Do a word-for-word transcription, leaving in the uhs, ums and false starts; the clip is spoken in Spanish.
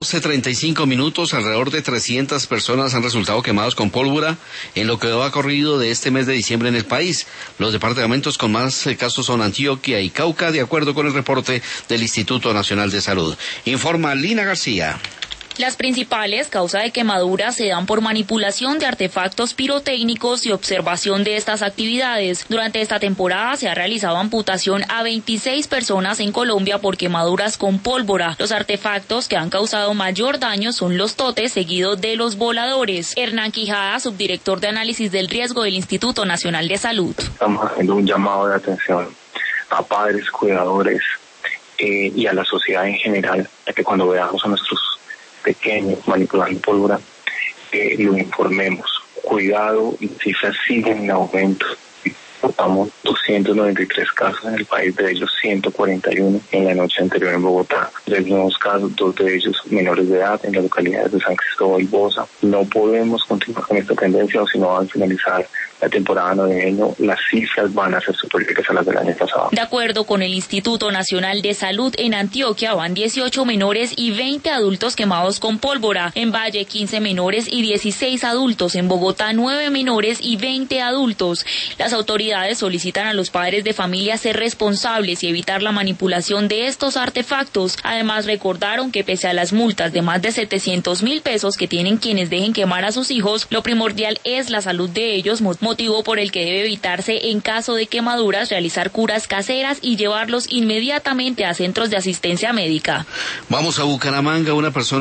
doce treinta y cinco minutos, alrededor de trescientas personas han resultado quemados con pólvora en lo que va corrido de este mes de diciembre en el país. Los departamentos con más casos son Antioquia y Cauca, de acuerdo con el reporte del Instituto Nacional de Salud. Informa Lina García. Las principales causas de quemaduras se dan por manipulación de artefactos pirotécnicos y observación de estas actividades. Durante esta temporada se ha realizado amputación a veintiséis personas en Colombia por quemaduras con pólvora. Los artefactos que han causado mayor daño son los totes, seguidos de los voladores. Hernán Quijada, subdirector de análisis del riesgo del Instituto Nacional de Salud. Estamos haciendo un llamado de atención a padres, cuidadores eh, y a la sociedad en general, a que cuando veamos a nuestros pequeños manipulando pólvora, eh, lo informemos. Cuidado, las cifras siguen en aumento. Reportamos doscientos noventa y tres casos en el país, de ellos ciento cuarenta y uno en la noche anterior en Bogotá. Tres nuevos casos, dos de ellos menores de edad en las localidades de San Cristóbal y Bosa. No podemos continuar con esta tendencia, o si no van a finalizar la temporada navideña, las cifras van a ser superiores a las del año pasado. De acuerdo con el Instituto Nacional de Salud, en Antioquia van dieciocho menores y veinte adultos quemados con pólvora. En Valle, quince menores y dieciséis adultos. En Bogotá, nueve menores y veinte adultos. Las autoridades solicitan a los padres de familia ser responsables y evitar la manipulación de estos artefactos. Además, recordaron que pese a las multas de más de setecientos mil pesos que tienen quienes dejen quemar a sus hijos, lo primordial es la salud de ellos, motivo por el que debe evitarse en caso de quemaduras realizar curas caseras y llevarlos inmediatamente a centros de asistencia médica. Vamos a Bucaramanga, una persona